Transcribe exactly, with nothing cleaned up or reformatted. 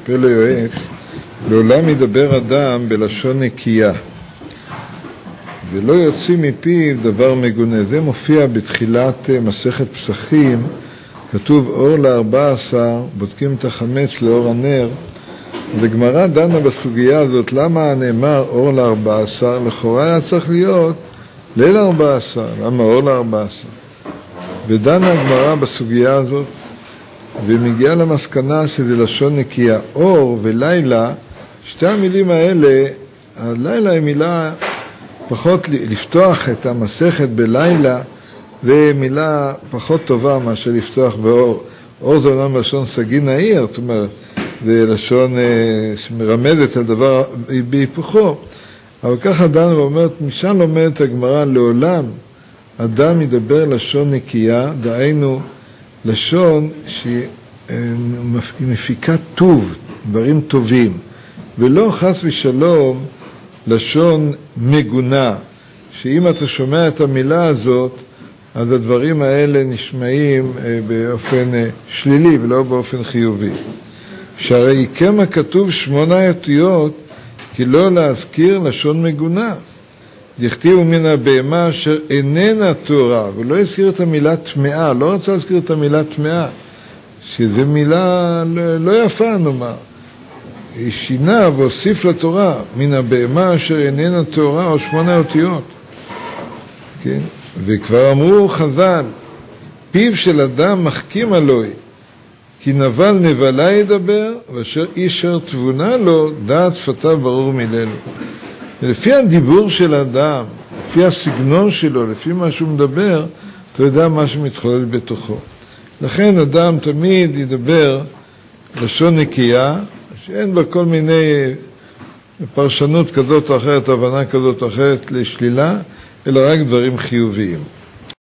פלא יועץ, לעולם ידבר אדם בלשון נקייה, ולא יוציא מפיו דבר מגונה. זה מופיע בתחילת מסכת פסחים, כתוב אור לארבע עשר, בודקים את החמץ לאור הנר, וגמרא דנה בסוגיה הזאת, למה נאמר אור לארבע עשר? לכאורה היה צריך להיות ליל ארבע עשר, למה אור לארבע עשר? ודנה הגמרא בסוגיה הזאת, ומגיעה למסקנה שזה לשון נקייה. אור ולילה, שתי המילים האלה, הלילה היא מילה פחות, לפתוח את המסכת בלילה, זה מילה פחות טובה מאשר לפתוח באור. אור זה אומנם לשון סגי נעיר, זאת אומרת, זה לשון אה, שמרמזת על דבר בהיפוכו. אבל ככה דנה ואומרת, משם לומדת הגמרא, לעולם אדם ידבר לשון נקייה, דהיינו לשון שהיא מפיקה טוב, דברים טובים, ולא חס ושלום לשון מגונה, שאם אתה שומע את המילה הזאת, אז הדברים האלה נשמעים באופן שלילי ולא באופן חיובי. שהרי כמה כתוב שמונה אותיות, כי לא להזכיר לשון מגונה. דכתיב מן הבהמה אשר איננה תורה, ולא הזכיר את המילה טמאה, לא רצה להזכיר את המילה טמאה, שזו מילה לא יפה נאמר. שינה והוסיף לתורה, מן הבהמה אשר איננה תורה, או שמונה אותיות. כן? וכבר אמרו חז"ל, פיו של אדם מחכים עלוי, כי נבל נבלה ידבר, ואשר אישר תבונה לו, דעת שפתיו ברור מללו. ולפי הדיבור של האדם, לפי הסגנון שלו, לפי מה שהוא מדבר, אתה יודע מה שמתחולל בתוכו. לכן אדם תמיד ידבר לשון נקייה, שאין בה כל מיני פרשנות כזאת או אחרת, הבנה כזאת או אחרת לשלילה, אלא רק דברים חיוביים.